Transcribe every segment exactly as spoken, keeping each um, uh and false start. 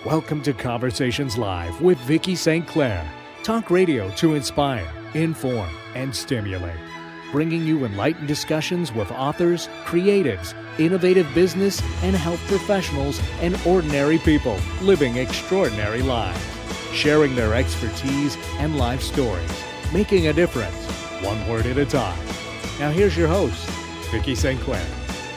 Welcome to Conversations Live with Vicki Saint Clair. Talk radio to inspire, inform, and stimulate. Bringing you enlightened discussions with authors, creatives, innovative business and health professionals, and ordinary people living extraordinary lives. Sharing their expertise and life stories. Making a difference, one word at a time. Now here's your host, Vicki Saint Clair.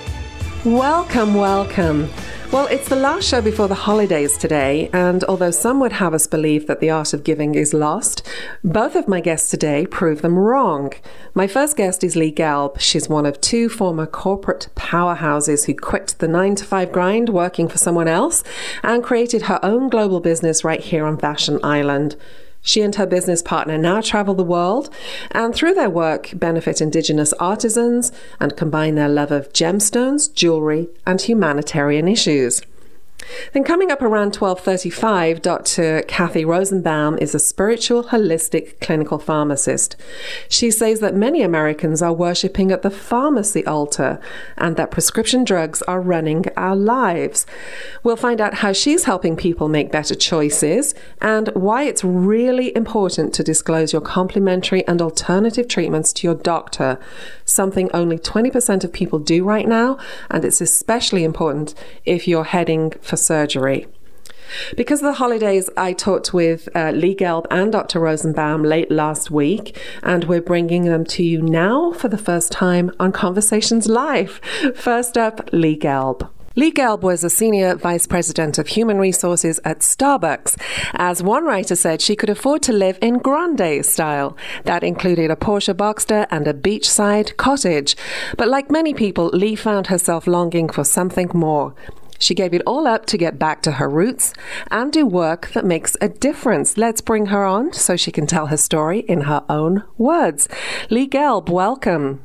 Welcome, welcome. Well, it's the last show before the holidays today, and although some would have us believe that the art of giving is lost, both of my guests today prove them wrong. My first guest is Lee Gelb. She's one of two former corporate powerhouses who quit the nine to five grind working for someone else and created her own global business right here on Vashon Island. She and her business partner now travel the world and through their work benefit Indigenous artisans and combine their love of gemstones, jewelry, and humanitarian issues. Then coming up around twelve thirty-five, Doctor Kathy Rosenbaum is a spiritual, holistic clinical pharmacist. She says that many Americans are worshipping at the pharmacy altar and that prescription drugs are running our lives. We'll find out how she's helping people make better choices and why it's really important to disclose your complementary and alternative treatments to your doctor, something only twenty percent of people do right now, and it's especially important if you're heading for surgery. Because of the holidays, I talked with uh, Lee Gelb and Doctor Rosenbaum late last week, and we're bringing them to you now for the first time on Conversations Live. First up, Lee Gelb. Lee Gelb was a senior vice president of human resources at Starbucks. As one writer said, she could afford to live in grande style. That included a Porsche Boxster and a beachside cottage. But like many people, Lee found herself longing for something more. She gave it all up to get back to her roots and do work that makes a difference. Let's bring her on so she can tell her story in her own words. Lee Gelb, welcome.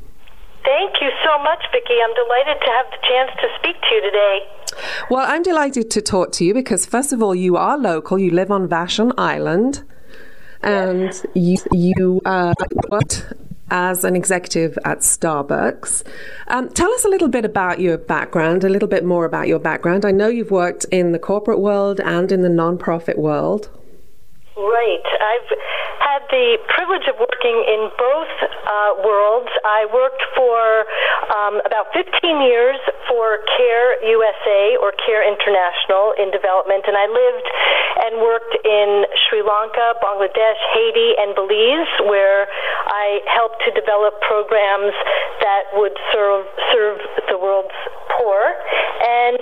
Thank you so much, Vicki. I'm delighted to have the chance to speak to you today. Well, I'm delighted to talk to you because, first of all, you are local. You live on Vashon Island, and yes. you, you uh, worked as an executive at Starbucks. Um, tell us a little bit about your background, a little bit more about your background. I know you've worked in the corporate world and in the nonprofit world. Right. I've had the privilege of working in both uh, worlds. I worked for um, about fifteen years for CARE U S A or CARE International in development, and I lived and worked in Sri Lanka, Bangladesh, Haiti, and Belize, where I helped to develop programs that would serve serve the world's poor. And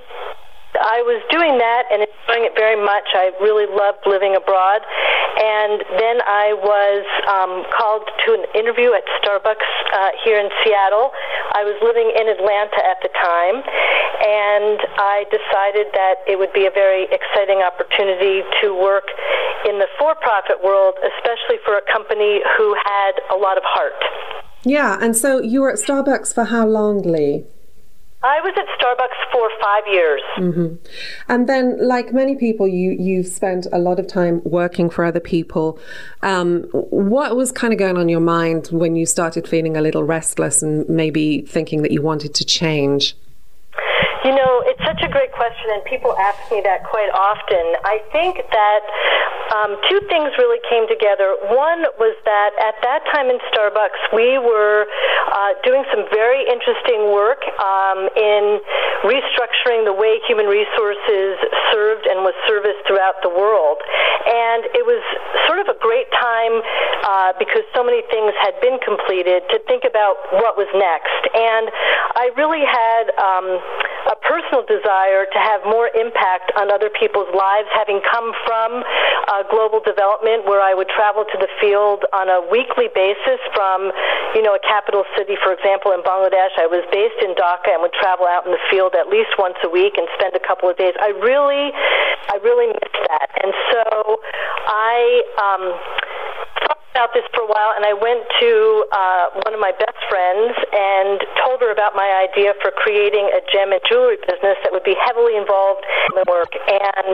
I was doing that and enjoying it very much. I really loved living abroad. And then I was um, called to an interview at Starbucks uh, here in Seattle. I was living in Atlanta at the time, and I decided that it would be a very exciting opportunity to work in the for-profit world, especially for a company who had a lot of heart. Yeah, and so you were at Starbucks for how long, Lee? I was at Starbucks for five years. Mm-hmm. And then, like many people, you, you've spent a lot of time working for other people. Um, what was kind of going on in your mind when you started feeling a little restless and maybe thinking that you wanted to change? You know, it's such a great question, and people ask me that quite often. I think that um, two things really came together. One was that at that time in Starbucks, we were uh, doing some very interesting work um, in restructuring the way human resources served and was serviced throughout the world. And it was sort of a great time uh, because so many things had been completed to think about what was next. And I really had um, a personal desire to have more impact on other people's lives, having come from uh, global development where I would travel to the field on a weekly basis from, you know, a capital city, for example, in Bangladesh. I was based in Dhaka and would travel out in the field at least once a week and spend a couple of days. I really, I really missed that. And so I um, thought about this for a while, and I went to uh, one of my best friends and told her about my idea for creating a gem and jewelry business that would be heavily involved in the work. And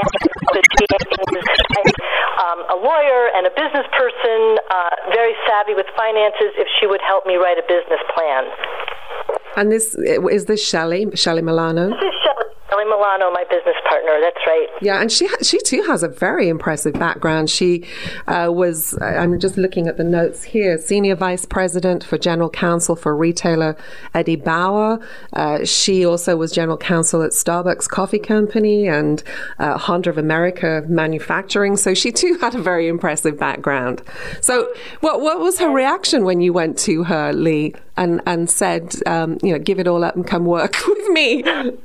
she is um, a lawyer and a business person, uh, very savvy with finances, if she would help me write a business plan. And this is this Shelley, Shelley Milano? This is Shelley. Shelley Milano, my business partner. That's right. Yeah, and she ha- she too has a very impressive background. She uh, was, I'm just looking at the notes here, Senior Vice President for General Counsel for retailer Eddie Bauer. Uh, she also was General Counsel at Starbucks Coffee Company and uh, Honda of America Manufacturing. So she too had a very impressive background. So what what was her reaction when you went to her, Lee, and, and said, um, you know, give it all up and come work with me?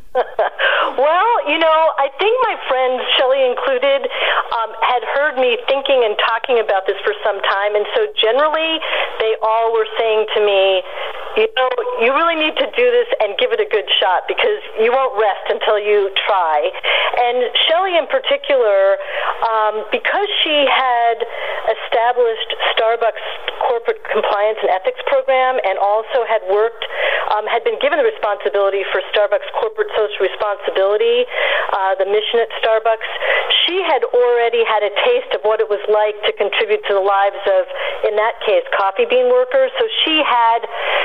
Well, you know, I think my friends, Shelley included, um, had heard me thinking and talking about this for some time, and so generally they all were saying to me, you know, you really need to do this and give it a good shot because you won't rest until you try. And Shelley in particular, um, because she had established Starbucks corporate compliance and ethics program and also had worked, um, had been given the responsibility for Starbucks corporate social responsibility, uh, the mission at Starbucks, she had already had a taste of what it was like to contribute to the lives of, in that case, coffee bean workers. So she had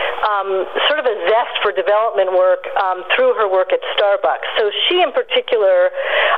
um, sort of a zest for development work um, through her work at Starbucks. So she in particular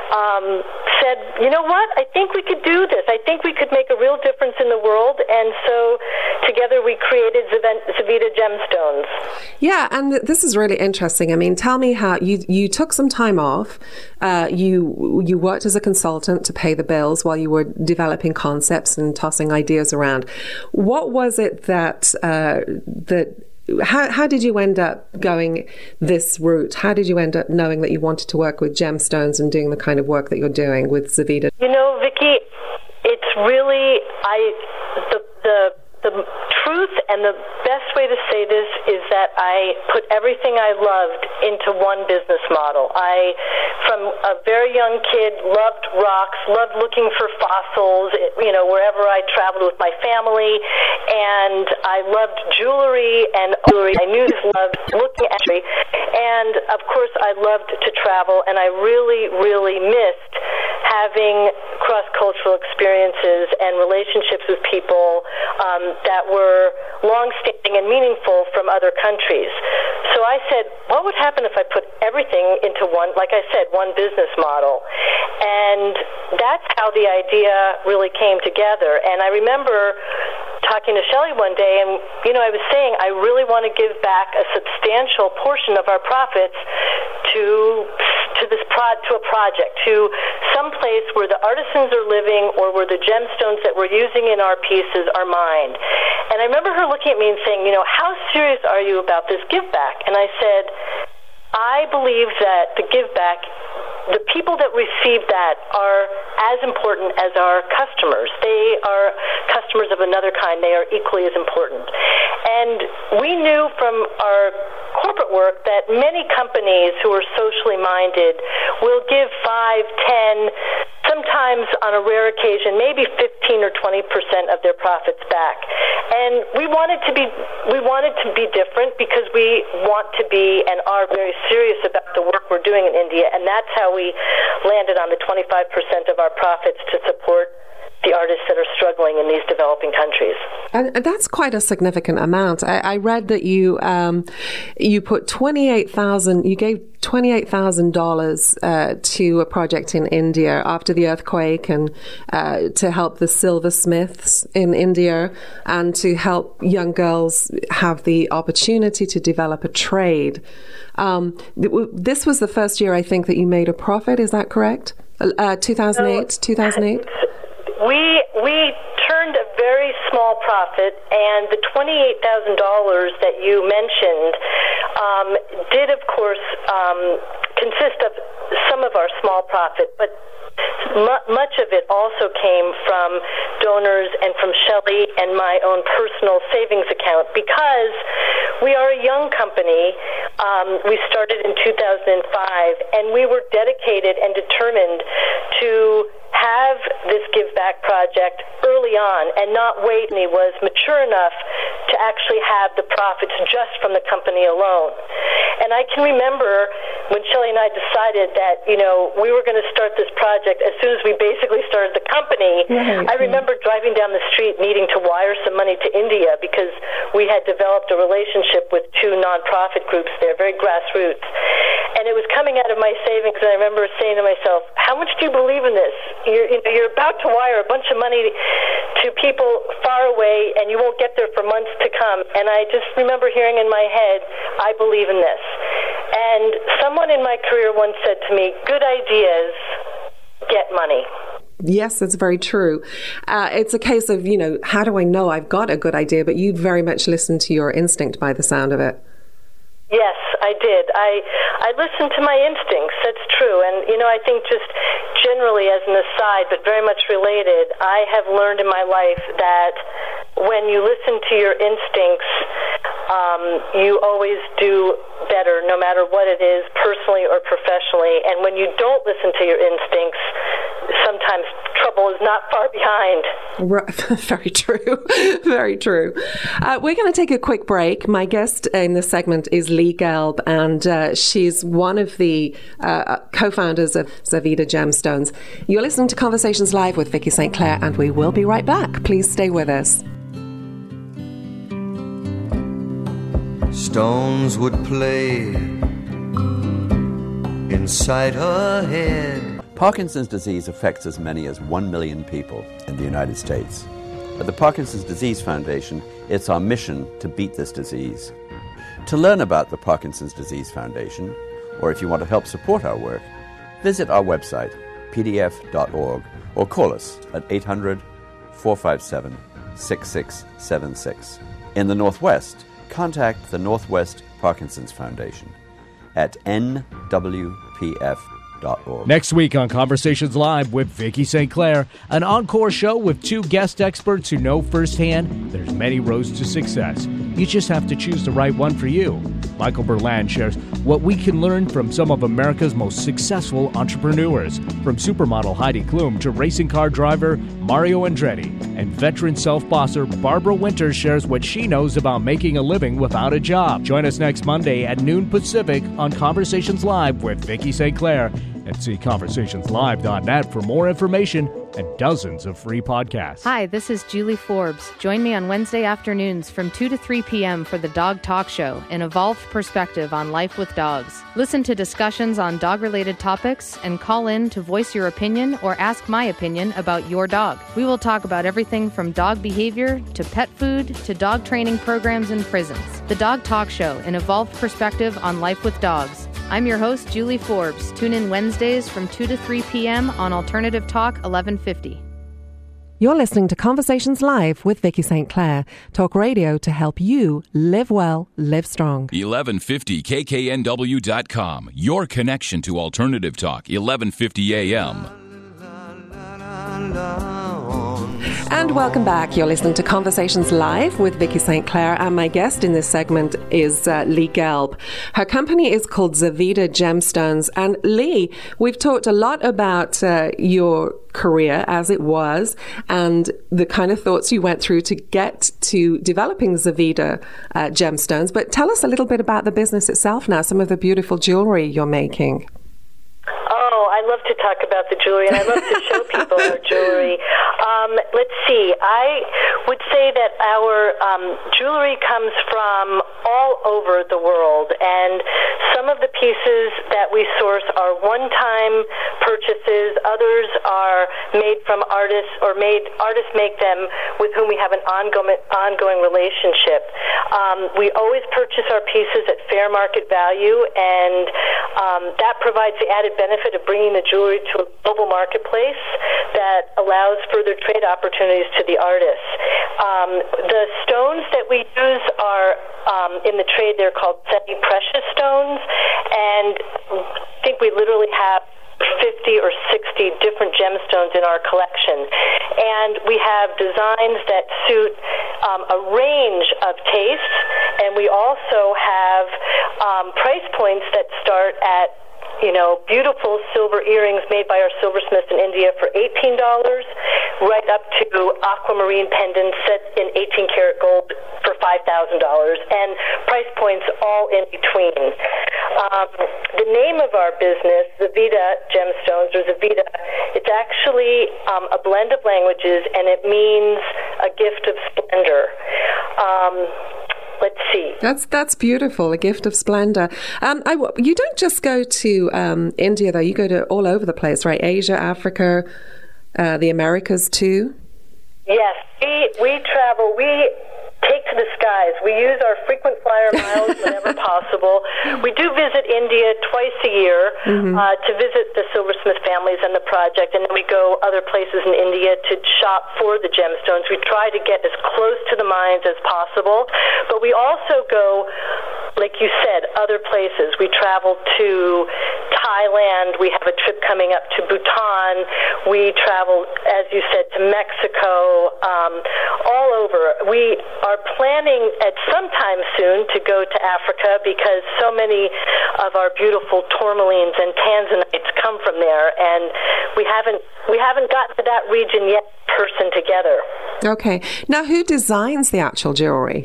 um, said, you know what, I think we could do this. I think we could make a real difference in the world. And so together we created Zevita Gemstones. Yeah, and this is really interesting. I mean, tell me how you you took some time off. Uh, you you worked as a consultant to pay the bills while you were developing concepts and tossing ideas around. What was it that uh, that how how did you end up going this route? How did you end up knowing that you wanted to work with gemstones and doing the kind of work that you're doing with Zevita? You know, Vicki, it's really I the the The truth and the best way to say this is that I put everything I loved into one business model. I, from a very young kid, loved rocks, loved looking for fossils, you know, wherever I traveled with my family, and I loved jewelry and jewelry. I knew I loved looking at jewelry, and of course I loved to travel, and I really, really missed having cross-cultural experiences and relationships with people um, that were long-standing and meaningful from other countries. So I said, what would happen if I put everything into one, like I said, one business model? And that's how the idea really came together. And I remember talking to Shelley one day, and, you know, I was saying, I really want to give back a substantial portion of our profits to to this pro- to a project, to some place where the artisans are living or where the gemstones that we're using in our pieces are mined. And I remember her looking at me and saying, you know, how serious are you about this give back? And I said, I believe that the give back, the people that receive that are as important as our customers. They are customers of another kind. They are equally as important. And we knew from our corporate work that many companies who are socially minded will give five, ten, sometimes on a rare occasion, maybe fifteen or twenty percent of their profits back. And we wanted to be we wanted to be different because we want to be and are very serious about the work we're doing in India, and that's how we landed on the twenty-five percent of our profits to support the artists that are struggling in these developing countries. And that's quite a significant amount. I, I read that you um, you put twenty-eight thousand. You gave twenty-eight thousand dollars uh, to a project in India after the earthquake, and uh, to help the silversmiths in India, and to help young girls have the opportunity to develop a trade. Um, this was the first year, I think, that you made a profit. Is that correct? Uh, two thousand eight. two thousand eight. We we turned a very small profit, and the twenty-eight thousand dollars that you mentioned um, did, of course, um, consist of some of our small profit, but mu- much of it also came from donors and from Shelley and my own personal savings account, because we are a young company. Um, we started in two thousand five, and we were dedicated and determined to have this Give Back project early on and not wait when he was mature enough to actually have the profits just from the company alone. And I can remember when Shelley and I decided that, you know, we were going to start this project as soon as we basically started the company, right. I remember driving down the street needing to wire some money to India because we had developed a relationship with two nonprofit groups there, very grassroots. And it was coming out of my savings, and I remember saying to myself, how much do you believe in this? You're, you know, you're about to wire a bunch of money to people far away, and you won't get there for months to come. And I just remember hearing in my head, I believe in this. And someone in my career once said to me, good ideas get money. Yes, that's very true. Uh, it's a case of, you know, how do I know I've got a good idea? But you very much listen to your instinct by the sound of it. Yes, I did. I I listened to my instincts. That's true. And, you know, I think just generally as an aside, but very much related, I have learned in my life that when you listen to your instincts, um, you always do better, no matter what it is, personally or professionally. And when you don't listen to your instincts, sometimes trouble is not far behind. Right. Very true. Very true. Uh, we're going to take a quick break. My guest in this segment is Lee Gelb, and uh, she's one of the uh, co-founders of Zavida Gemstones. You're listening to Conversations Live with Vicki Saint Clair, and we will be right back. Please stay with us. Stones would play inside her head. Parkinson's disease affects as many as one million people in the United States. At the Parkinson's Disease Foundation, it's our mission to beat this disease. To learn about the Parkinson's Disease Foundation, or if you want to help support our work, visit our website, p d f dot org, or call us at eight hundred, four five seven, six six seven six. In the Northwest, contact the Northwest Parkinson's Foundation at n w p f dot org. Next week on Conversations Live with Vicki Saint Clair, an encore show with two guest experts who know firsthand there's many roads to success. You just have to choose the right one for you. Michael Berland shares what we can learn from some of America's most successful entrepreneurs, from supermodel Heidi Klum to racing car driver Mario Andretti. And veteran self-bosser Barbara Winters shares what she knows about making a living without a job. Join us next Monday at noon Pacific on Conversations Live with Vicki Saint Clair, and see conversations live dot net for more information and dozens of free podcasts. Hi, this is Julie Forbes. Join me on Wednesday afternoons from two to three p.m. for the Dog Talk Show, an evolved perspective on life with dogs. Listen to discussions on dog-related topics and call in to voice your opinion or ask my opinion about your dog. We will talk about everything from dog behavior to pet food to dog training programs in prisons. The Dog Talk Show, an evolved perspective on life with dogs. I'm your host, Julie Forbes. Tune in Wednesdays from two to three p.m. on Alternative Talk eleven fifty. You're listening to Conversations Live with Vicki Saint Clair, talk radio to help you live well, live strong. eleven fifty K K N W dot com, your connection to Alternative Talk, eleven fifty A M. And welcome back. You're listening to Conversations Live with Vicki Saint Clair, and my guest in this segment is uh, Lee Gelb. Her company is called Zavida Gemstones. And Lee, we've talked a lot about uh, your career as it was and the kind of thoughts you went through to get to developing Zavida uh, Gemstones. But tell us a little bit about the business itself now, some of the beautiful jewelry you're making. Oh, I love to talk about the jewelry, and I love to show people our jewelry. Um, let's see. I would say that our um, jewelry comes from all over the world, and some of the pieces that we source are one-time purchases. Others are made from artists, or made artists make them with whom we have an ongoing ongoing relationship. Um, we always purchase our pieces at fair market value, and um, that provides the added benefit of bringing the jewelry to a global marketplace that allows further trade opportunities to the artists. Um, the stones that we use are, um, in the trade, they're called semi-precious stones, and I think we literally have fifty or sixty different gemstones in our collection. And we have designs that suit um, a range of tastes, and we also have um, price points that start at, you know, beautiful silver earrings made by our silversmiths in India for eighteen dollars, right up to aquamarine pendants set in eighteen karat gold for five thousand dollars, and price points all in between. um, the name of our business, Zavita Gemstones, or Zavita, it's actually um, a blend of languages, and it means a gift of splendor. Um, let's see. That's that's beautiful, a gift of splendor. Um, I, you don't just go to um, India, though. You go to all over the place, right? Asia, Africa, uh, the Americas, too? Yes, we, we travel. We take to the skies. We use our frequent flyer miles whenever possible. We do visit India twice a year mm-hmm. uh, to visit the silversmith families and the project, and then we go other places in India to shop for the gemstones. We try to get as close to the mines as possible, but we also go, like you said, other places. We travel to Thailand. We have a trip coming up to Bhutan. We travel, as you said, to Mexico, um, all over. We are planning at some time soon to go to Africa because so many of our beautiful tourmalines and tanzanites come from there, and we haven't we haven't gotten to that region yet, person together. Okay. Now, who designs the actual jewelry?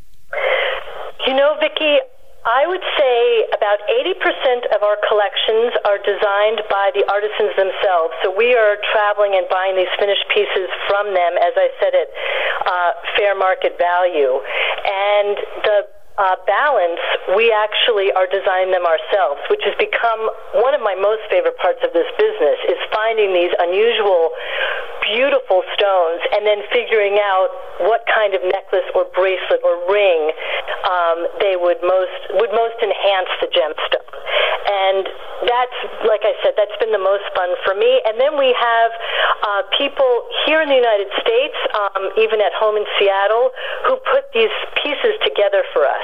You know, Vicki, I would say about eighty percent of our collections are designed by the artisans themselves. So we are traveling and buying these finished pieces from them, as I said, at uh, fair market value. And the Uh, balance, we actually are designing them ourselves, which has become one of my most favorite parts of this business, is finding these unusual, beautiful stones and then figuring out what kind of necklace or bracelet or ring um, they would most would most enhance the gemstone. And that's, like I said, that's been the most fun for me. And then we have uh, people here in the United States, um, even at home in Seattle, who put these pieces together for us.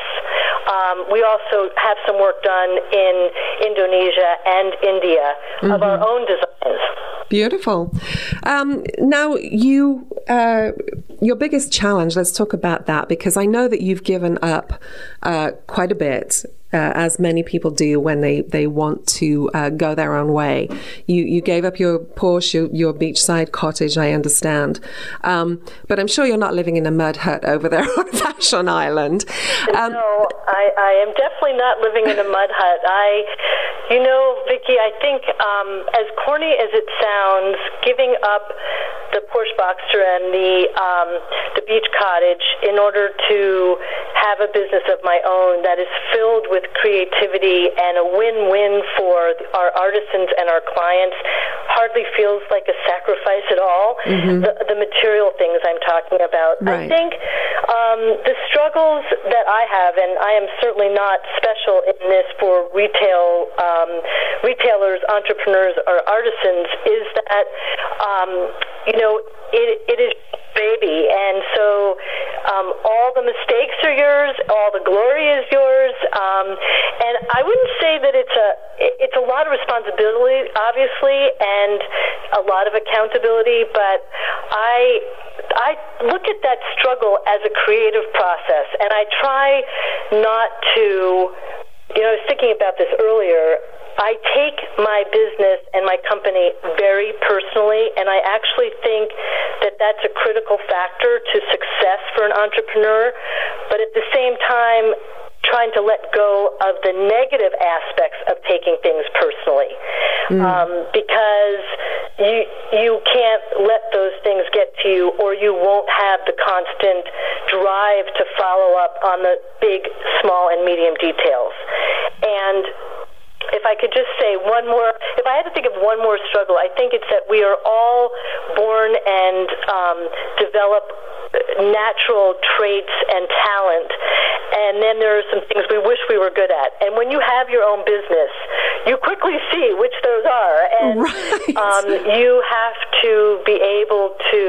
Um, we also have some work done in Indonesia and India mm-hmm. of our own designs. Beautiful. Um, now, you, uh, your biggest challenge, let's talk about that, because I know that you've given up uh, quite a bit. Uh, as many people do when they, they want to uh, go their own way. You you gave up your Porsche, your, your beachside cottage, I understand. Um, but I'm sure you're not living in a mud hut over there on Vashon Island. Um, no, I, I am definitely not living in a mud hut. I, you know, Vicki, I think um, as corny as it sounds, giving up the Porsche Boxster and the um, the beach cottage in order to have a business of my own that is filled with creativity and a win-win for our artisans and our clients hardly feels like a sacrifice at all. Mm-hmm. The, the material things I'm talking about. Right. I think um, the struggles that I have, and I am certainly not special in this for retail um, retailers, entrepreneurs, or artisans, is that um, you know it, it is baby, and so um, all the mistakes are yours, all the glory is yours, um, and I wouldn't say that it's a it's a lot of responsibility, obviously, and a lot of accountability, but I I look at that struggle as a creative process, and I try not to, you know, I was thinking about this earlier. I take my business and my company very personally, and I actually think that that's a critical factor to success for an entrepreneur, but at the same time, trying to let go of the negative aspects of taking things personally, mm. um, because you you can't let those things get to you, or you won't have the constant drive to follow up on the big, small, and medium details. And if I could just say one more, if I had to think of one more struggle, I think it's that we are all born and um, develop natural traits and talent, and then there are some things we wish we were good at. And when you have your own business, you quickly see which those are, and right. um, you have to be able to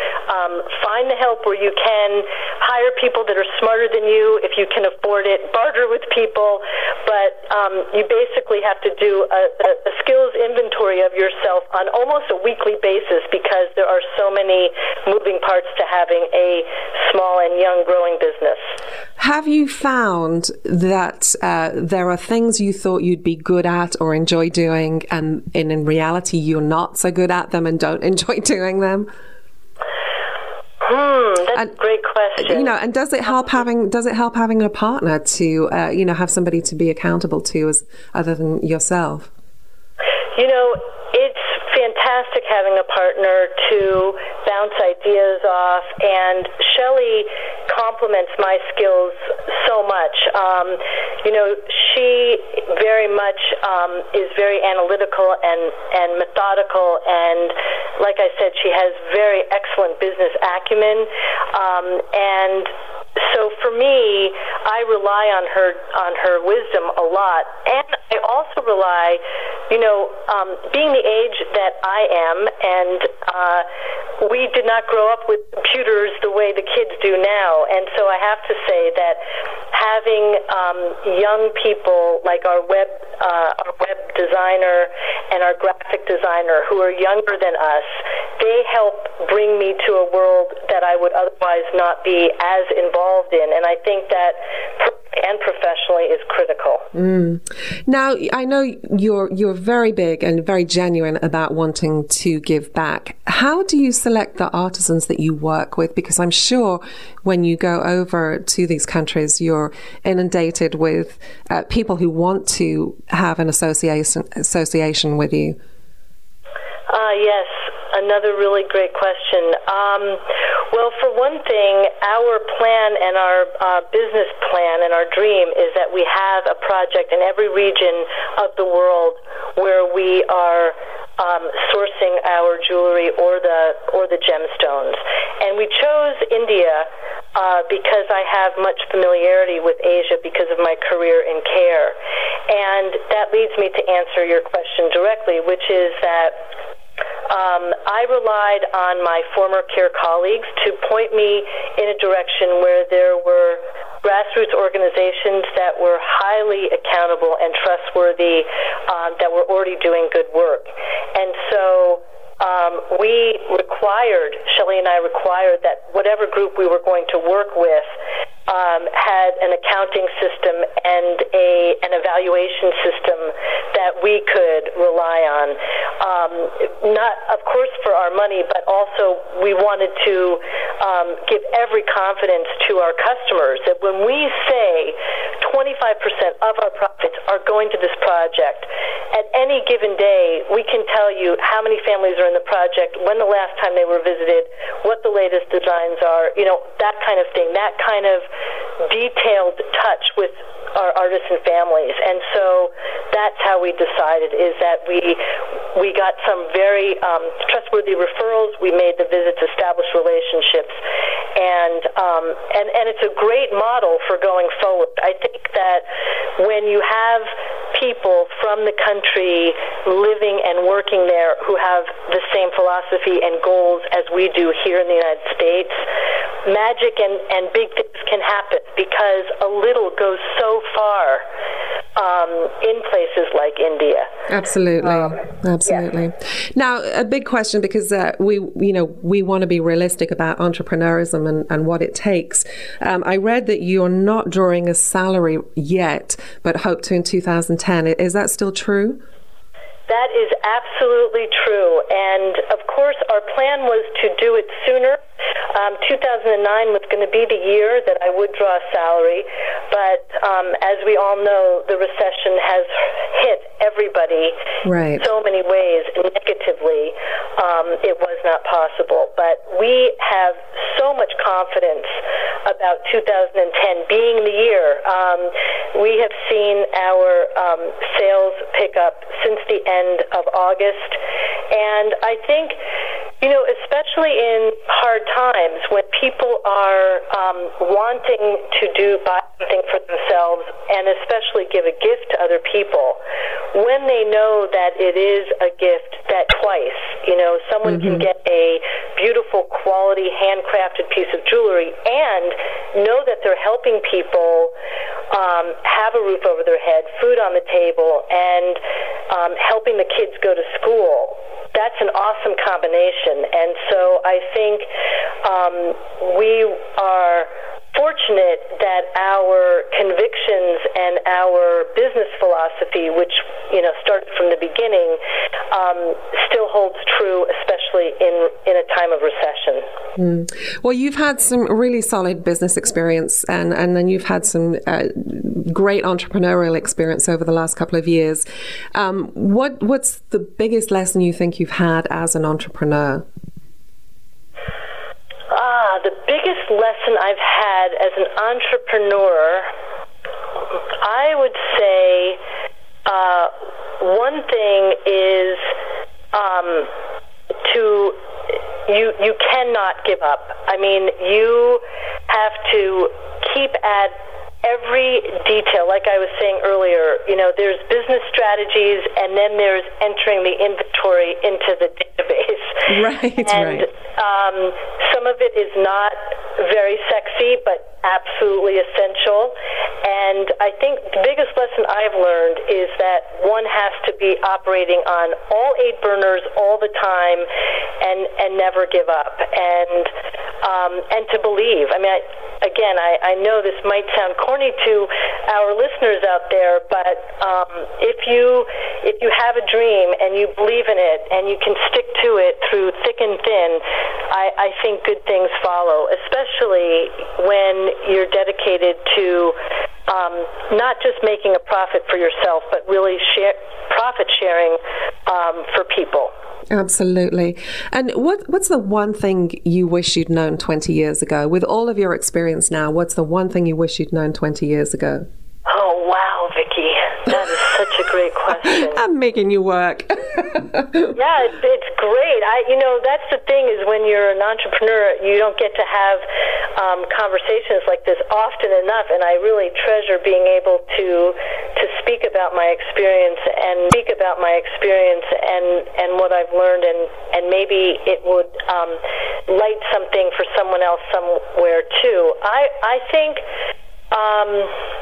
um, find the help where you can, hire people that are smarter than you if you can afford it, barter with people, but um, you basically have to do a, a, a skills inventory of yourself on almost a weekly basis, because there are so many moving parts to having a small and young growing business. Have you found that uh, there are things you thought you'd be good at or enjoy doing, and, and in reality you're not so good at them and don't enjoy doing them? Hmm, that's and, a great question. You know, and does it help having does it help having a partner to uh, you know have somebody to be accountable to as other than yourself? You know, it's fantastic having a partner to bounce ideas off, and Shelley complements my skills so much. Um, you know, she very much um, is very analytical and, and methodical, and like I said, she has very excellent business acumen, um, and so for me, I rely on her on her wisdom a lot, and I also rely, you know, um, being the age that I am, and uh, we did not grow up with computers the way the kids do now, and so I have to say that having um, young people like our web uh, our web designer and our graphic designer who are younger than us, they help bring me to a world that I would otherwise not be as involved in, and I think that and professionally is critical. Mm. Now, I know you're you're very big and very genuine about wanting to give back. How do you select the artisans that you work with? Because I'm sure when you go over to these countries, you're inundated with uh, people who want to have an association association with you. Uh, yes, another really great question. Um, well, for one thing, our plan and our uh, business plan and our dream is that we have a project in every region of the world where we are um, sourcing our jewelry or the or the gemstones. And we chose India uh, because I have much familiarity with Asia because of my career in care. And that leads me to answer your question directly, which is that Um, I relied on my former care colleagues to point me in a direction where there were grassroots organizations that were highly accountable and trustworthy, um, that were already doing good work. And so um, we required, Shelley and I required that whatever group we were going to work with Um, had an accounting system and a an evaluation system that we could rely on. Um, not, of course, for our money, but also we wanted to um, give every confidence to our customers that when we say twenty-five percent of our profits are going to this project, at any given day, we can tell you how many families are in the project, when the last time they were visited, what the latest designs are, you know, that kind of thing, that kind of detailed touch with our artists and families. And so that's how we decided, is that we we got some very um, trustworthy referrals. We made the visits, established relationships, and um, and and it's a great model for going forward. I think that when you have people from the country living and working there who have the same philosophy and goals as we do here in the United States, magic and, and big things can happen because a little goes so far um, in places like India. Absolutely, um, absolutely. Yeah. Now, a big question, because uh, we, you know, we want to be realistic about entrepreneurism and, and what it takes. Um, I read that you're not drawing a salary yet, but hope to in two thousand ten. Is that still true? That is absolutely true. And of course, our plan was to do it sooner. Um, two thousand nine was going to be the year that I would draw a salary, but um, as we all know, the recession has hit everybody right. so many ways negatively. Um, it was not possible. But we have so much confidence about two thousand ten being the year. Um, we have seen our um, sales pick up since the end of August, and I think, you know, especially in hard times when people are um, wanting to do buy something for themselves and especially give a gift to other people, when they know that it is a gift that twice, you know, someone mm-hmm. can get a beautiful quality handcrafted piece of jewelry and know that they're helping people um, have a roof over their head, food on the table, and um, helping the kids go to school. That's an awesome combination. And so I think um, we are fortunate that our convictions and our business philosophy, which, you know, started from the beginning, um, still holds true, especially in in a time of recession. Mm. Well, you've had some really solid business experience, and, and then you've had some uh, great entrepreneurial experience over the last couple of years. Um, what what's the biggest lesson you think you've had as an entrepreneur? Ah, the biggest lesson I've had as an entrepreneur, I would say uh, one thing is um, to you you cannot give up. I mean, you have to keep at every detail. Like I was saying earlier, you know, there's business strategies, and then there's entering the inventory into the database. Right, and, right. Um, some of it is not very sexy, but absolutely essential. And I think the biggest lesson I've learned is that one has to be operating on all eight burners all the time, and and never give up, and um, and to believe. I mean, I, again, I, I know this might sound corny to our listeners out there, but um, if you if you have a dream and you believe in it and you can stick to it through thick and thin, I, I think good things follow, especially when you're dedicated to um, not just making a profit for yourself, but really share, profit sharing um, for people. Absolutely. And what what's the one thing you wish you'd known twenty years ago? With all of your experience now, what's the one thing you wish you'd known twenty years ago? Oh, wow, Vicki. That is such a great question. I'm making you work. Yeah, it's, it's great. I, you know, that's the thing is when you're an entrepreneur, you don't get to have um, conversations like this often enough, and I really treasure being able to to speak about my experience and speak about my experience and, and what I've learned, and, and maybe it would um, light something for someone else somewhere too. I I think. Um,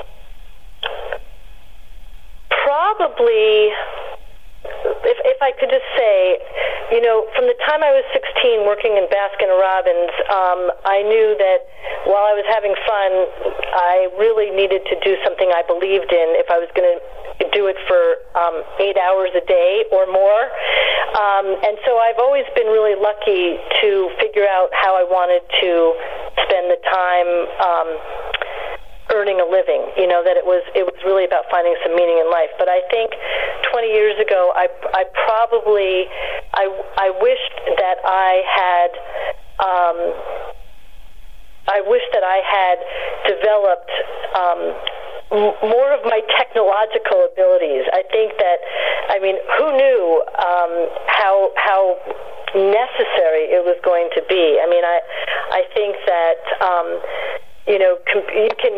Probably, if if I could just say, you know, from the time I was sixteen working in Baskin Robbins, um, I knew that while I was having fun, I really needed to do something I believed in if I was going to do it for um, eight hours a day or more. Um, and so I've always been really lucky to figure out how I wanted to spend the time um earning a living, you know, that it was it was really about finding some meaning in life. But I think twenty years ago, I, I probably, I, I wished that I had, um, I wish that I had developed um, m- more of my technological abilities. I think that, I mean, who knew um, how how necessary it was going to be? I mean, I, I think that, um, You know, you can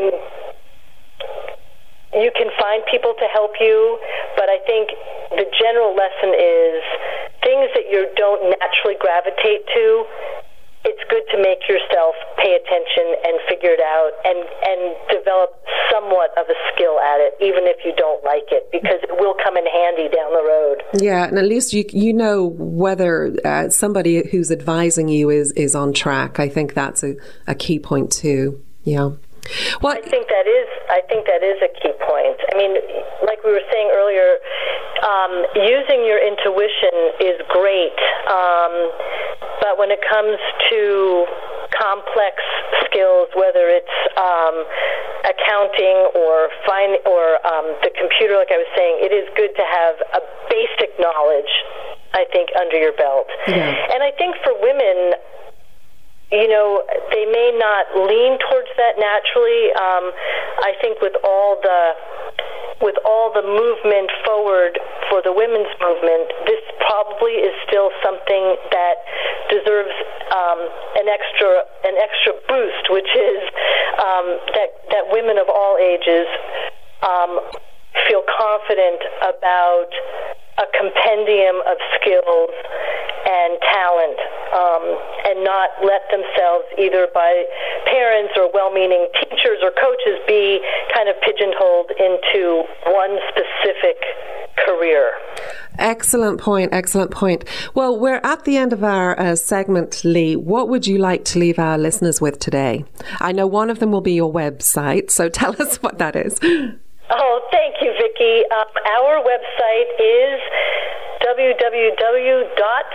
you can find people to help you, but I think the general lesson is things that you don't naturally gravitate to, it's good to make yourself pay attention and figure it out and, and develop somewhat of a skill at it, even if you don't like it, because it will come in handy down the road. Yeah, and at least you you know whether uh, somebody who's advising you is, is on track. I think that's a, a key point too. Yeah. Well, I think that is. I think that is a key point. I mean, like we were saying earlier, um, using your intuition is great, um, but when it comes to complex skills, whether it's um, accounting or fine or um, the computer, like I was saying, it is good to have a basic knowledge, I think, under your belt. Yeah. And I think for women, you know, they may not lean towards that naturally. Um, I think with all the with all the movement forward for the women's movement, this probably is still something that deserves um, an extra an extra boost, which is um, that that women of all ages um, feel confident about a compendium of skills and talent, um, and not let themselves either by parents or well-meaning teachers or coaches be kind of pigeonholed into one specific career. Excellent point, excellent point. Well, we're at the end of our uh, segment, Lee. What would you like to leave our listeners with today? I know one of them will be your website, so tell us what that is. Oh, thank you, Vicki. Um, our website is w w w dot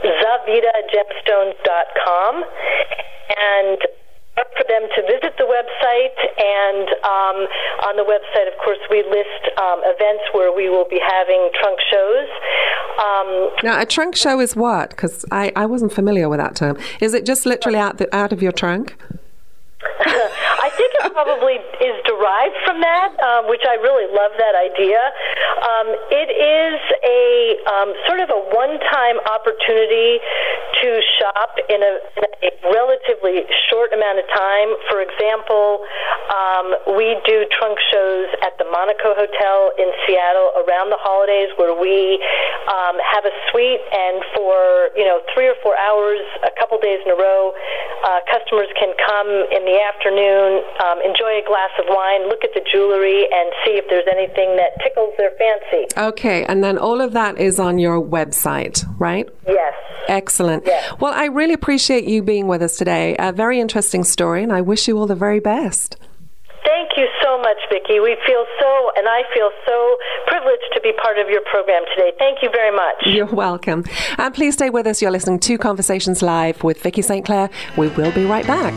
Zavita Gemstones dot com, and for them to visit the website. And um, on the website, of course, we list um, events where we will be having trunk shows. Um, now, a trunk show is what? Because I, I wasn't familiar with that term. Is it just literally out the, out of your trunk? I think it probably is derived from that, um, which I really love that idea. Um, it is a um, sort of a one-time opportunity to shop in a, in a relatively short amount of time. For example, um, we do trunk shows at the Monaco Hotel in Seattle around the holidays, where we um, have a suite, and for you know three or four hours, a couple days in a row, uh, customers can come in the afternoon, um, enjoy a glass of wine, look at the jewelry, and see if there's anything that tickles their fancy. Okay, and then all of that is on your website, right? Yes. Excellent. Yes. Well, I really appreciate you being with us today. A very interesting story, and I wish you all the very best. Thank you so much, Vicki. We feel so, and I feel so privileged to be part of your program today. Thank you very much. You're welcome. And please stay with us. You're listening to Conversations Live with Vicki Saint Clair. We will be right back.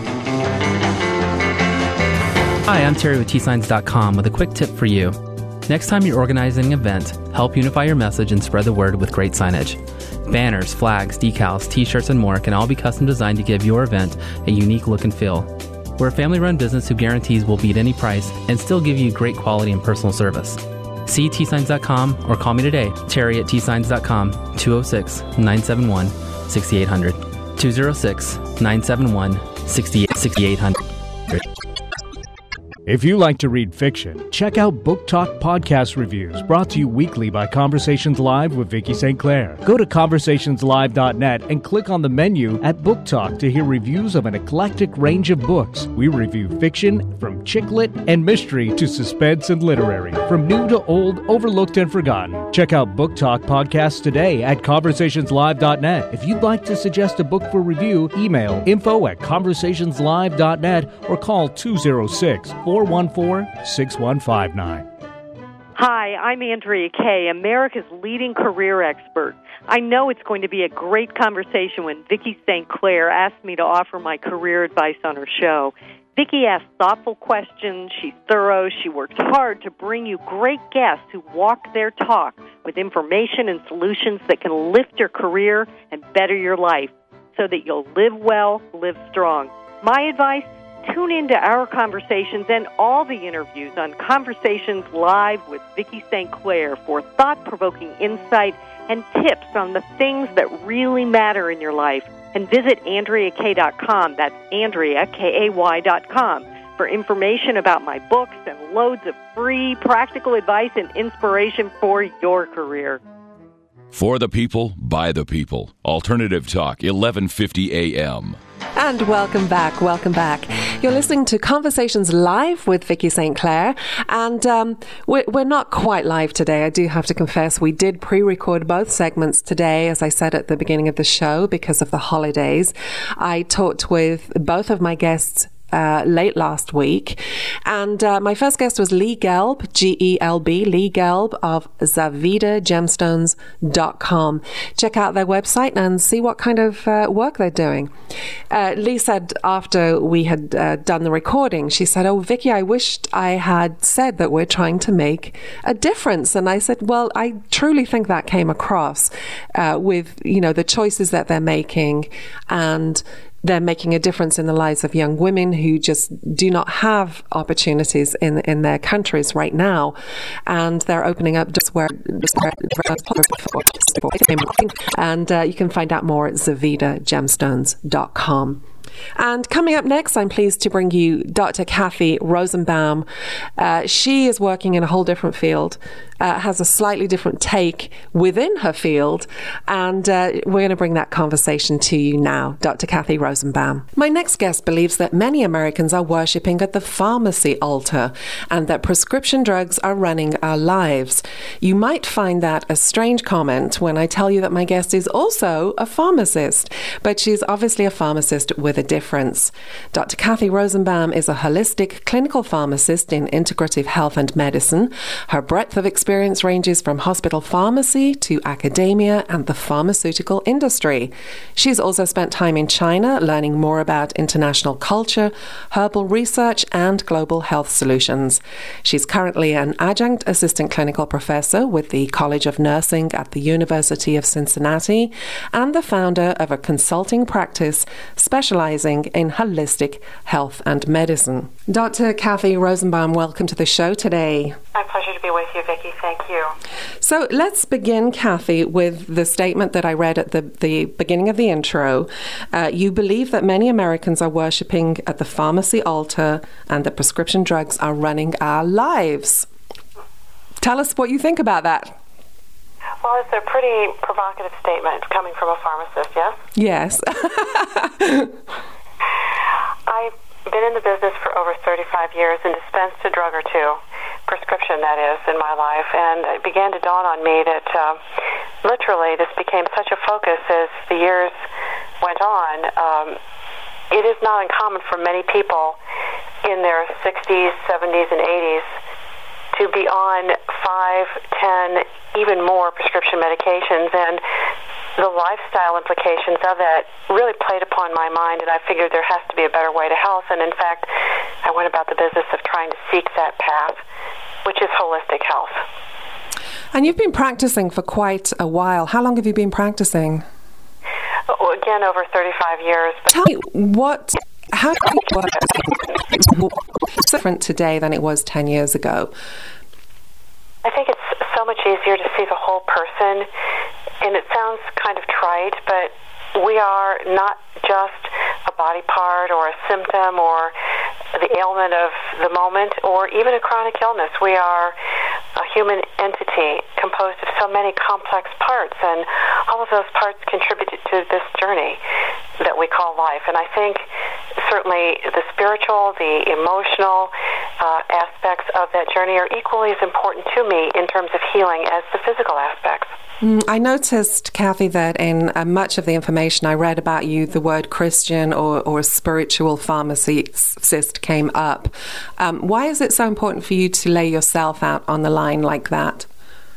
Hi, I'm Terry with T signs dot com with a quick tip for you. Next time you're organizing an event, help unify your message and spread the word with great signage. Banners, flags, decals, t-shirts, and more can all be custom designed to give your event a unique look and feel. We're a family-run business who guarantees we'll beat any price and still give you great quality and personal service. See T signs dot com or call me today, Terry at T signs dot com, two oh six, nine seven one, six eight zero zero, two oh six, nine seven one, six eight zero zero. If you like to read fiction, check out Book Talk Podcast Reviews, brought to you weekly by Conversations Live with Vicki Saint Clair. Go to conversations live dot net and click on the menu at Book Talk to hear reviews of an eclectic range of books. We review fiction, from chick lit and mystery to suspense and literary, from new to old, overlooked and forgotten. Check out Book Talk Podcasts today at conversations live dot net. If you'd like to suggest a book for review, email info at conversations live dot net or call two oh six, four one four, six one five nine. Hi, I'm Andrea Kay, America's leading career expert. I know it's going to be a great conversation when Vicki Saint Clair asked me to offer my career advice on her show. Vicki asks thoughtful questions, she's thorough, she works hard to bring you great guests who walk their talk with information and solutions that can lift your career and better your life so that you'll live well, live strong. My advice? Tune into our conversations and all the interviews on Conversations Live with Vicki Saint Clair for thought-provoking insight and tips on the things that really matter in your life. And visit Andrea Kay dot com, that's Andrea, K A Y dot com, for information about my books and loads of free practical advice and inspiration for your career. For the people, by the people. Alternative Talk, eleven fifty A M. And welcome back, welcome back. You're listening to Conversations Live with Vicki Saint Clair, and um, we're, we're not quite live today. I do have to confess, we did pre-record both segments today, as I said at the beginning of the show, because of the holidays. I talked with both of my guests Uh, late last week. And uh, my first guest was Lee Gelb, G E L B, Lee Gelb of Zavita Gemstones dot com. Check out their website and see what kind of uh, work they're doing. Uh, Lee said after we had uh, done the recording, she said, "Oh, Vicki, I wished I had said that we're trying to make a difference." And I said, well, I truly think that came across uh, with, you know, the choices that they're making, and they're making a difference in the lives of young women who just do not have opportunities in in their countries right now, and they're opening up just where, and uh, you can find out more at Zavita Gemstones dot com. And coming up next, I'm pleased to bring you Doctor Kathy Rosenbaum. Uh, she is working in a whole different field, uh, has a slightly different take within her field, and uh, we're going to bring that conversation to you now. Doctor Kathy Rosenbaum. My next guest believes that many Americans are worshipping at the pharmacy altar and that prescription drugs are running our lives. You might find that a strange comment when I tell you that my guest is also a pharmacist, but she's obviously a pharmacist with a difference. Doctor Kathy Rosenbaum is a holistic clinical pharmacist in integrative health and medicine. Her breadth of experience ranges from hospital pharmacy to academia and the pharmaceutical industry. She's also spent time in China learning more about international culture, herbal research, and global health solutions. She's currently an adjunct assistant clinical professor with the College of Nursing at the University of Cincinnati and the founder of a consulting practice specializing in holistic health and medicine. Doctor Kathy Rosenbaum, welcome to the show today. My pleasure to be with you, Vicki. Thank you. So let's begin, Kathy, with the statement that I read at the, the beginning of the intro. Uh, you believe that many Americans are worshipping at the pharmacy altar and that prescription drugs are running our lives. Tell us what you think about that. Well, it's a pretty provocative statement coming from a pharmacist, yes? Yes. I've been in the business for over thirty-five years and dispensed a drug or two, prescription that is, in my life, and it began to dawn on me that uh, literally this became such a focus as the years went on. Um, it is not uncommon for many people in their sixties, seventies, and eighties to be on five, ten, even more prescription medications, and the lifestyle implications of that really played upon my mind, and I figured there has to be a better way to health, and in fact, I went about the business of trying to seek that path, which is holistic health. And you've been practicing for quite a while. How long have you been practicing? Oh, again, over thirty-five years. Tell me, what... How it's different today than it was ten years ago? I think it's so much easier to see the whole person, and it sounds kind of trite, but we are not just a body part or a symptom or the ailment of the moment or even a chronic illness. We are a human entity composed of so many complex parts, and all of those parts contribute to this journey that we call life. And I think certainly the spiritual, the emotional uh, aspects of that journey are equally as important to me in terms of healing as the physical aspects. Mm, I noticed, Kathy, that in uh, much of the information I read about you, the word Christian or, or spiritual pharmacist came up. Um, why is it so important for you to lay yourself out on the line like that?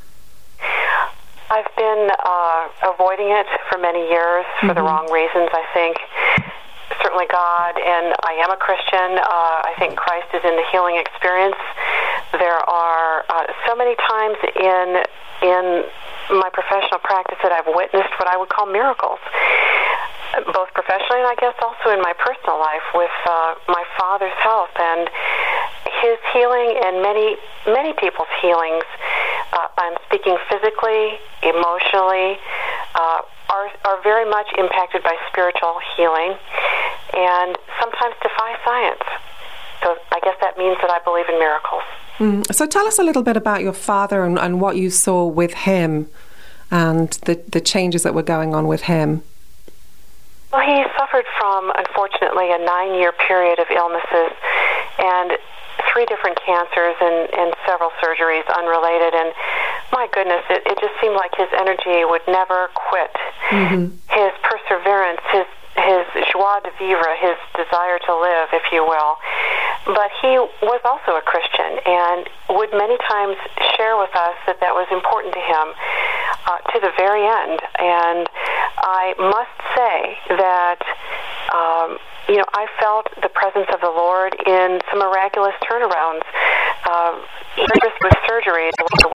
I've been uh, avoiding it for many years for mm-hmm. the wrong reasons, I think. Certainly God, and I am a Christian. Uh, I think Christ is in the healing experience. There are uh, so many times in in my professional practice that I've witnessed what I would call miracles, both professionally and I guess also in my personal life with uh, my father's health and his healing and many, many people's healings. Uh, I'm speaking physically, emotionally, uh, are, are very much impacted by spiritual healing and sometimes defy science. So I guess that means that I believe in miracles. Mm. So tell us a little bit about your father and, and what you saw with him and the, the changes that were going on with him. Well, he suffered from, unfortunately, a nine-year period of illnesses and three different cancers and, and several surgeries unrelated. And my goodness, it, it just seemed like his energy would never quit. Mm-hmm. His perseverance, his his joie de vivre, his desire to live, if you will. But he was also a Christian and would many times share with us that that was important to him uh, to the very end. And I must say that, um, you know, I felt the presence of the Lord in some miraculous turnarounds. Um, he just with surgery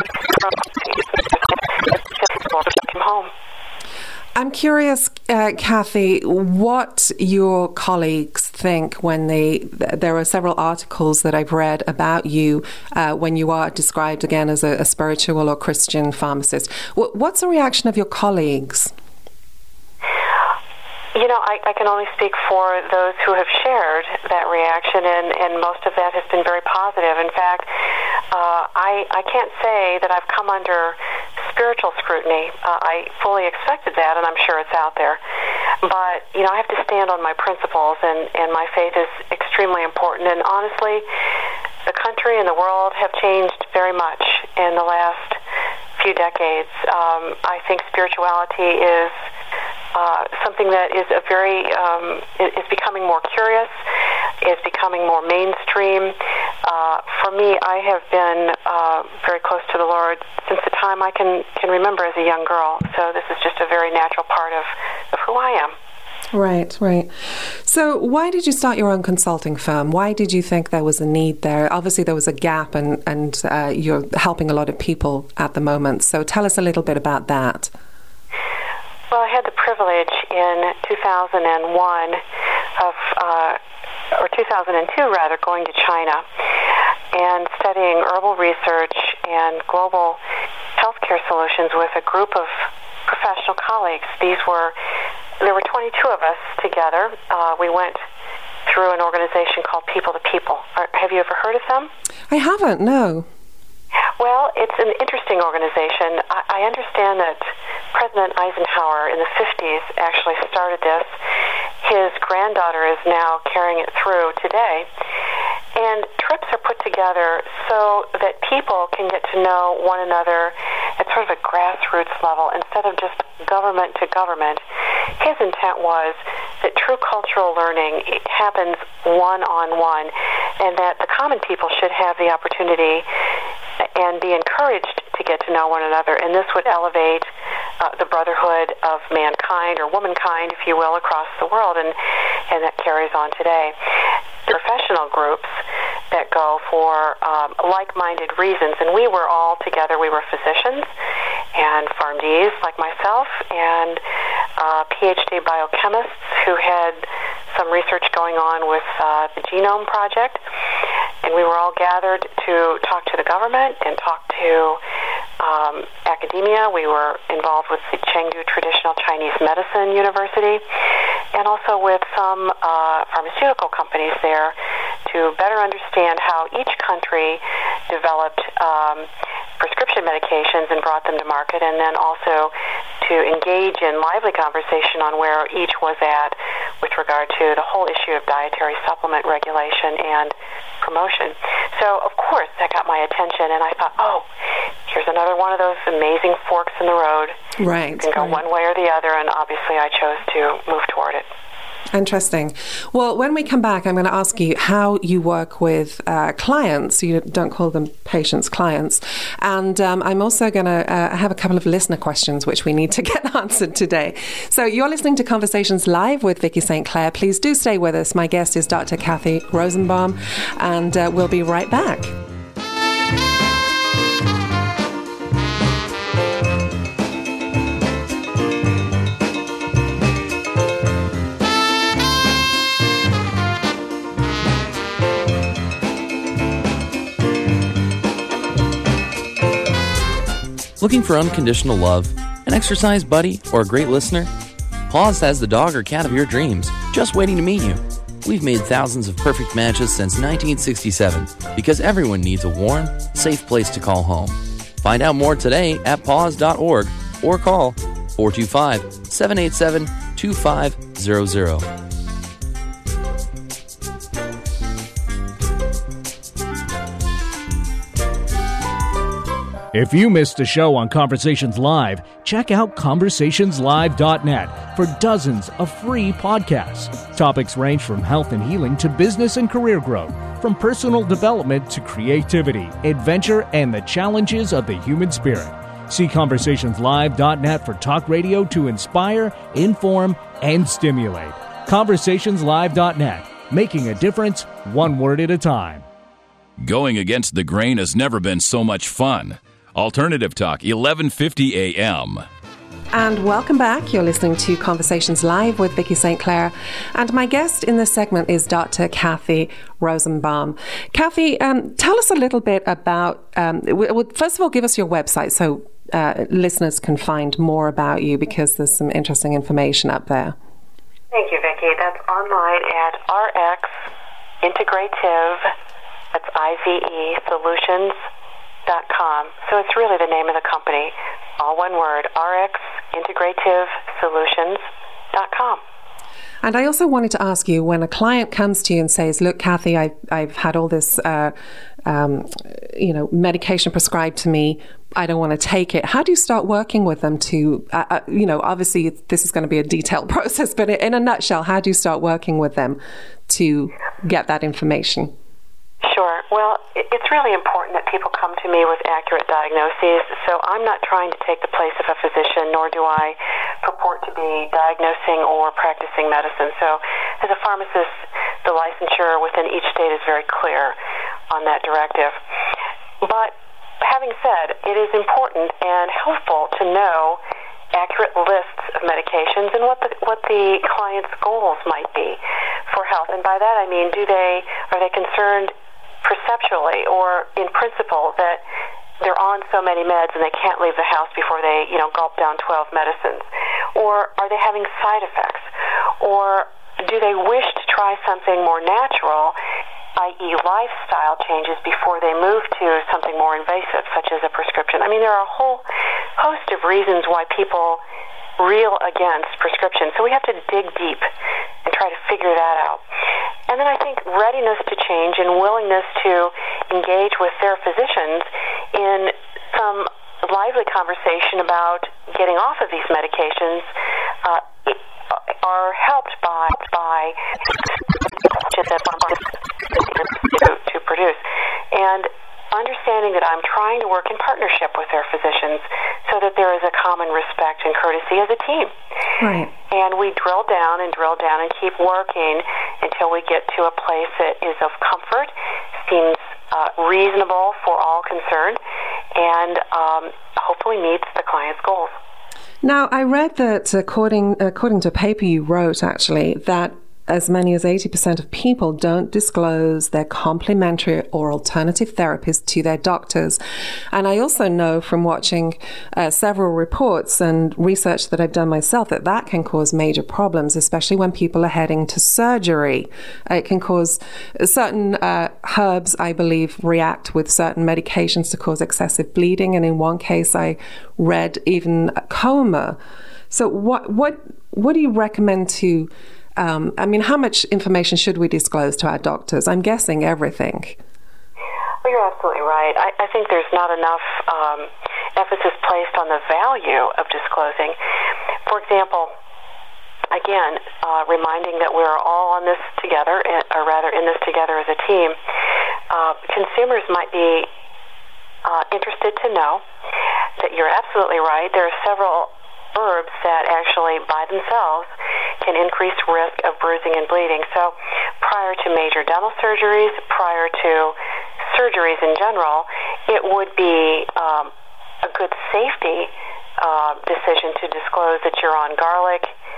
came home. I'm curious, uh, Kathy, what your colleagues think when they, there are several articles that I've read about you uh, when you are described again as a, a spiritual or Christian pharmacist. W- what's the reaction of your colleagues? You know, I, I can only speak for those who have shared that reaction, and, and most of that has been very positive. In fact, uh, I, I can't say that I've come under spiritual scrutiny. Uh, I fully expected that, and I'm sure it's out there. But, you know, I have to stand on my principles, and, and my faith is extremely important. And honestly, the country and the world have changed very much in the last few decades. Um, I think spirituality is uh, something that is a very um, is becoming more curious, is becoming more mainstream. Uh, for me, I have been uh, very close to the Lord since the time I can, can remember as a young girl. So this is just a very natural part of, of who I am. Right, right. So why did you start your own consulting firm? Why did you think there was a need there? Obviously, there was a gap, and, and uh, you're helping a lot of people at the moment. So tell us a little bit about that. Well, I had the privilege in two thousand one of, uh, or two thousand two rather, going to China and studying herbal research and global healthcare solutions with a group of professional colleagues. These were There were twenty-two of us together. Uh, we went through an organization called People to People. Are, have you ever heard of them? I haven't, no. Well, it's an interesting organization. I, I understand that President Eisenhower in the fifties actually started this. His granddaughter is now carrying it through today. And trips are put together so that people can get to know one another at sort of a grassroots level instead of just government to government. His intent was that true cultural learning happens one-on-one, and that the common people should have the opportunity and be encouraged to get to know one another. And this would elevate uh, the brotherhood of mankind, or womankind, if you will, across the world, and, and that carries on today. Professional groups that go for um, like-minded reasons, and we were all together. We were physicians and PharmDs like myself, and uh, PhD biochemists who had some research going on with uh, the Genome Project, and we were all gathered to talk to the government and talk to um, academia. We were involved with the Chengdu Traditional Chinese Medicine University, and also with some uh, pharmaceutical companies there to better understand how each country developed um, prescription medications and brought them to market, and then also to engage in lively conversation on where each was at with regard to the whole issue of dietary supplement regulation and promotion. So, of course, that got my attention, and I thought, oh, here's another one of those amazing forks in the road. Right. You can go right. one way or the other, and obviously I chose to move toward it. Interesting. Well, when we come back, I'm going to ask you how you work with uh, clients. You don't call them patients, clients. And um, I'm also going to uh, have a couple of listener questions which we need to get answered today. So you're listening to Conversations Live with Vicki Saint Clair. Please do stay with us. My guest is Doctor Kathy Rosenbaum, and uh, we'll be right back. Looking for unconditional love, an exercise buddy, or a great listener? Paws has the dog or cat of your dreams, just waiting to meet you. We've made thousands of perfect matches since nineteen sixty-seven because everyone needs a warm, safe place to call home. Find out more today at paws dot org or call four two five, seven eight seven, two five zero zero. If you missed a show on Conversations Live, check out conversations live dot net for dozens of free podcasts. Topics range from health and healing to business and career growth, from personal development to creativity, adventure, and the challenges of the human spirit. See conversations live dot net for talk radio to inspire, inform, and stimulate. conversations live dot net, making a difference one word at a time. Going against the grain has never been so much fun. Alternative Talk, eleven fifty A M. And welcome back. You're listening to Conversations Live with Vicki Saint Clair. And my guest in this segment is Doctor Kathy Rosenbaum. Kathy, um, tell us a little bit about, um, w- first of all, give us your website so uh, listeners can find more about you, because there's some interesting information up there. Thank you, Vicki. That's online at R X Integrative, that's I V E, Solutions. Dot com. So it's really the name of the company, all one word, R X Integrative Solutions dot com. And I also wanted to ask you, when a client comes to you and says, look, Kathy, I, I've had all this, uh, um, you know, medication prescribed to me, I don't want to take it. How do you start working with them to, uh, uh, you know, obviously this is going to be a detailed process, but in a nutshell, how do you start working with them to get that information? Sure. Well, it's really important that people come to me with accurate diagnoses. So I'm not trying to take the place of a physician, nor do I purport to be diagnosing or practicing medicine. So as a pharmacist, the licensure within each state is very clear on that directive. But having said, it is important and helpful to know accurate lists of medications and what the what the client's goals might be for health. And by that I mean, do they are they concerned perceptually or in principle that they're on so many meds and they can't leave the house before they, you know, gulp down twelve medicines? Or are they having side effects? Or do they wish to try something more natural, that is lifestyle changes, before they move to something more invasive, such as a prescription? I mean, there are a whole host of reasons why people reel against prescriptions. So we have to dig deep and try to figure that out. And then I think readiness to change and willingness to engage with their physicians in some lively conversation about getting off of these medications uh, are helped by by to, to produce. And understanding that I'm trying to work in partnership with their physicians so that there is a common respect and courtesy as a team. Right. And we drill down and drill down and keep working until we get to a place that is of comfort, seems uh, reasonable for all concerned, and um, hopefully meets the client's goals. Now, I read that according according to a paper you wrote, actually, that as many as eighty percent of people don't disclose their complementary or alternative therapies to their doctors. And I also know from watching uh, several reports and research that I've done myself that that can cause major problems, especially when people are heading to surgery. Uh, it can cause certain uh, herbs, I believe, react with certain medications to cause excessive bleeding. And in one case, I read even a coma. So what what what do you recommend to Um, I mean, how much information should we disclose to our doctors? I'm guessing everything. Well, you're absolutely right. I, I think there's not enough um, emphasis placed on the value of disclosing. For example, again, uh, reminding that we're all on this together, or rather in this together as a team, uh, consumers might be uh, interested to know that you're absolutely right. There are several herbs that actually by themselves can increase risk of bruising and bleeding. So prior to major dental surgeries, prior to surgeries in general, it would be um, a good safety uh, decision to disclose that you're on garlic,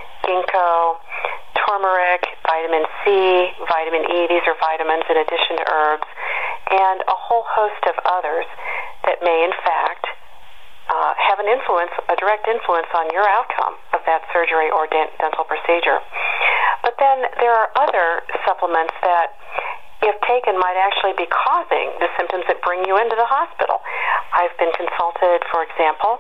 ginkgo, turmeric, vitamin C, vitamin E. These are vitamins in addition to herbs, and a whole host of others that may in fact Uh, have an influence, a direct influence on your outcome of that surgery or dent- dental procedure. But then there are other supplements that, if taken, might actually be causing the symptoms that bring you into the hospital. I've been consulted, for example,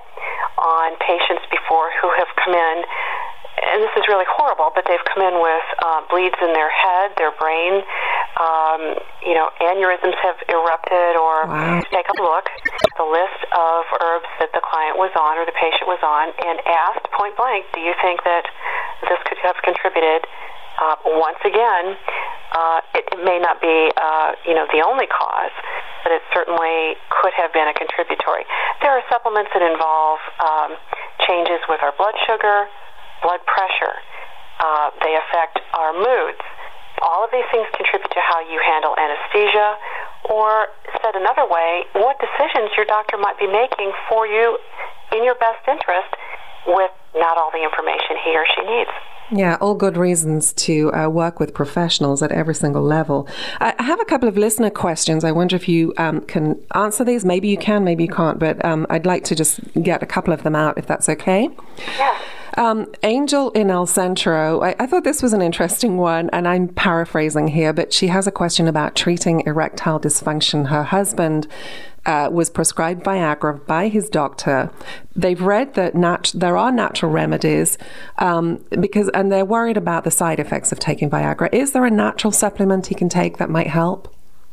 on patients before who have come in, and this is really horrible, but they've come in with uh, bleeds in their head, their brain, um, you know, aneurysms have erupted, or wow. Take a look at the list of herbs that the client was on or the patient was on and asked point blank, do you think that this could have contributed? Uh, once again, uh, it, it may not be, uh, you know, the only cause, but it certainly could have been a contributory. There are supplements that involve um, changes with our blood sugar, blood pressure. Uh, they affect our moods. All of these things contribute to how you handle anesthesia, or said another way, what decisions your doctor might be making for you in your best interest with not all the information he or she needs. Yeah, all good reasons to uh, work with professionals at every single level. I have a couple of listener questions. I wonder if you um, can answer these. Maybe you can, maybe you can't, but um, I'd like to just get a couple of them out, if that's okay. Yeah. Um, Angel in El Centro, I, I thought this was an interesting one, and I'm paraphrasing here, but she has a question about treating erectile dysfunction. Her husband uh, was prescribed Viagra by his doctor. They've read that nat- there are natural remedies um, because, and they're worried about the side effects of taking Viagra. Is there a natural supplement he can take that might help?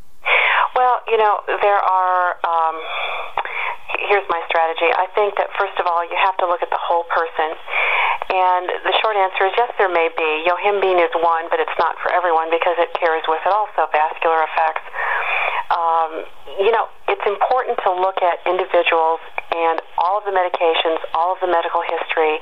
Well, you know, there are... Um Here's my strategy. I think that, first of all, you have to look at the whole person. And the short answer is, yes, there may be. Yohimbine is one, but it's not for everyone because it carries with it also vascular effects. Um, you know, it's important to look at individuals and all of the medications, all of the medical history,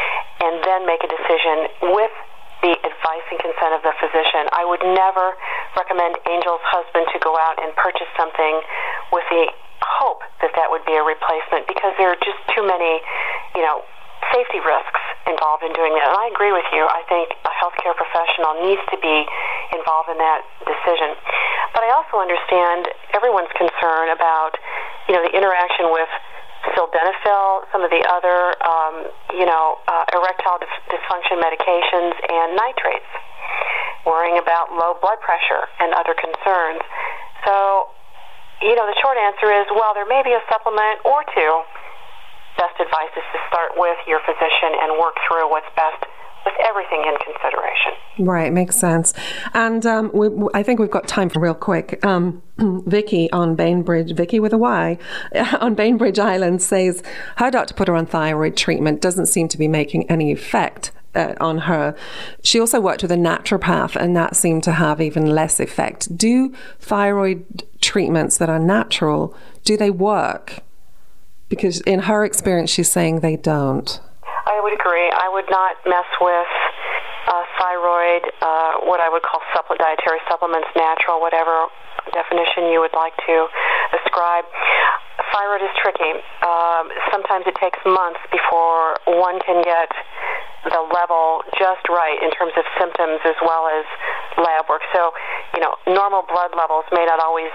and then make a decision with the advice and consent of the physician. I would never recommend Angel's husband to go out and purchase something with the hope that that would be a replacement, because there are just too many, you know, safety risks involved in doing that. And I agree with you. I think a healthcare professional needs to be involved in that decision. But I also understand everyone's concern about, you know, the interaction with sildenafil, some of the other, um, you know, uh, erectile dis- dysfunction medications, and nitrates, worrying about low blood pressure and other concerns. So, you know, the short answer is, well, there may be a supplement or two. Best advice is to start with your physician and work through what's best with everything in consideration. Right, makes sense. And um, we, I think we've got time for real quick. Um, Vicky on Bainbridge, Vicky with a Y, on Bainbridge Island says her doctor put her on thyroid treatment, doesn't seem to be making any effect uh, on her. She also worked with a naturopath, and that seemed to have even less effect. Do thyroid treatments that are natural, do they work? Because in her experience, she's saying they don't. I would agree. I would not mess with uh, thyroid, uh, what I would call supple- dietary supplements, natural, whatever definition you would like to ascribe. Thyroid is tricky. Um, sometimes it takes months before one can get the level just right in terms of symptoms as well as lab work. So, you know, normal blood levels may not always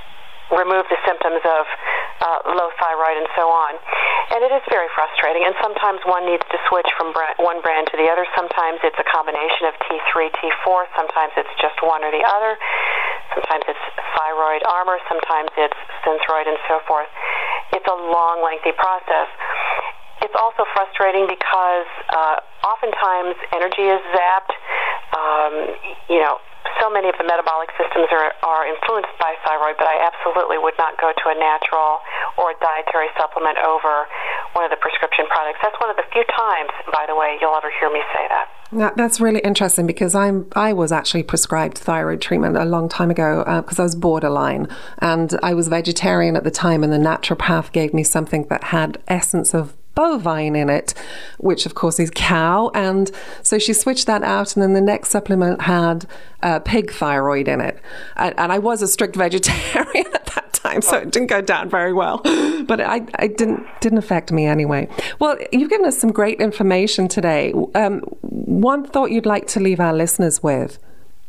remove the symptoms of uh, low thyroid and so on. And it is very frustrating. And sometimes one needs to switch from brand, one brand to the other. Sometimes it's a combination of T three, T four. Sometimes it's just one or the other. Sometimes it's thyroid armor. Sometimes it's Synthroid and so forth. It's a long, lengthy process. It's also frustrating because uh, oftentimes energy is zapped. Um, you know, so many of the metabolic systems are, are influenced by thyroid, but I absolutely would not go to a natural or a dietary supplement over one of the prescription products. That's one of the few times, by the way, you'll ever hear me say that. That, that's really interesting because I'm I was actually prescribed thyroid treatment a long time ago because uh, I was borderline, and I was vegetarian at the time, and the naturopath gave me something that had essence of bovine in it, which of course is cow, and so she switched that out, and then the next supplement had uh, pig thyroid in it, and, and I was a strict vegetarian at that time, so it didn't go down very well, but I, I didn't didn't affect me anyway. Well, you've given us some great information today. Um, one thought you'd like to leave our listeners with?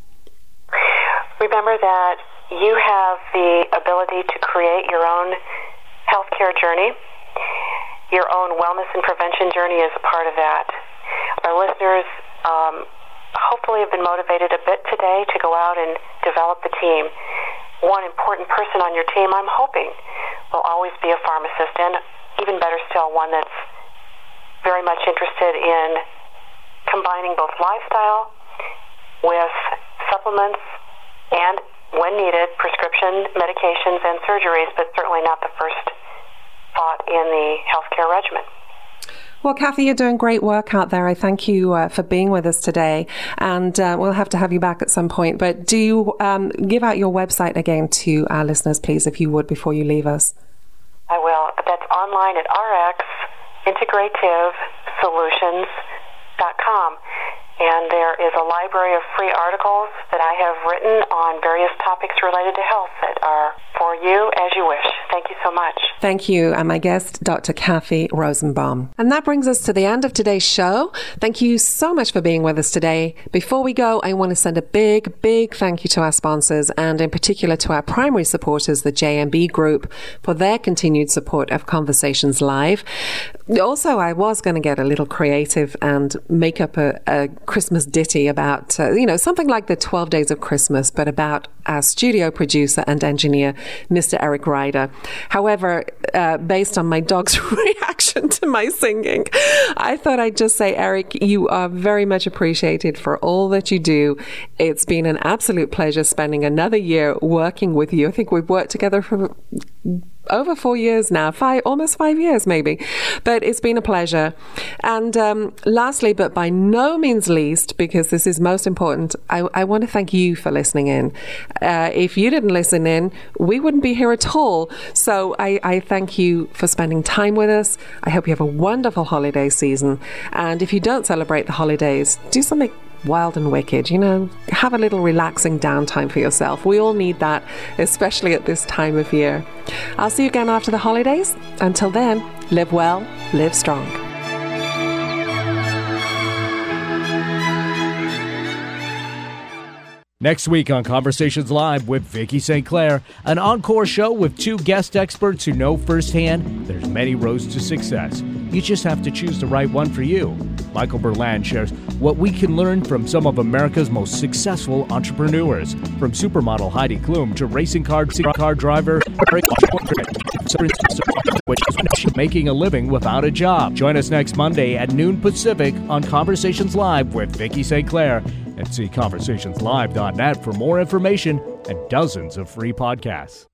Remember that you have the ability to create your own healthcare journey. Your own wellness and prevention journey is a part of that. Our listeners um, hopefully have been motivated a bit today to go out and develop the team. One important person on your team, I'm hoping, will always be a pharmacist, and even better still, one that's very much interested in combining both lifestyle with supplements and, when needed, prescription medications and surgeries, but certainly not the first thought in the healthcare regimen. Well, Kathy, you're doing great work out there. I thank you uh, for being with us today, and uh, we'll have to have you back at some point. But do you um, give out your website again to our listeners, please, if you would, before you leave us? I will. That's online at r x integrative solutions dot com. And there is a library of free articles that I have written on various topics related to health that are for you as you wish. Thank you so much. Thank you. And my guest, Doctor Kathy Rosenbaum. And that brings us to the end of today's show. Thank you so much for being with us today. Before we go, I want to send a big, big thank you to our sponsors, and in particular to our primary supporters, the J M B Group, for their continued support of Conversations Live. Also, I was going to get a little creative and make up a, a Christmas ditty about, uh, you know, something like the twelve Days of Christmas, but about our studio producer and engineer, Mister Eric Ryder. However, uh, based on my dog's reaction to my singing, I thought I'd just say, Eric, you are very much appreciated for all that you do. It's been an absolute pleasure spending another year working with you. I think we've worked together for over four years now, five, almost five years maybe. But it's been a pleasure. And um, lastly, but by no means least, because this is most important, I, I want to thank you for listening in. Uh, if you didn't listen in, we wouldn't be here at all. So I, I thank you for spending time with us. I hope you have a wonderful holiday season. And if you don't celebrate the holidays, do something wild and wicked, you know, have a little relaxing downtime for yourself. We all need that, especially at this time of year. I'll see you again after the holidays. Until then, live well, live strong. Next week on Conversations Live with Vicki Saint Clair, an encore show with two guest experts who know firsthand there's many roads to success. You just have to choose the right one for you. Michael Berland shares what we can learn from some of America's most successful entrepreneurs, from supermodel Heidi Klum to racing car, car driver making a living without a job. Join us next Monday at noon Pacific on Conversations Live with Vicki Saint Clair, and see conversationslive dot net for more information and dozens of free podcasts.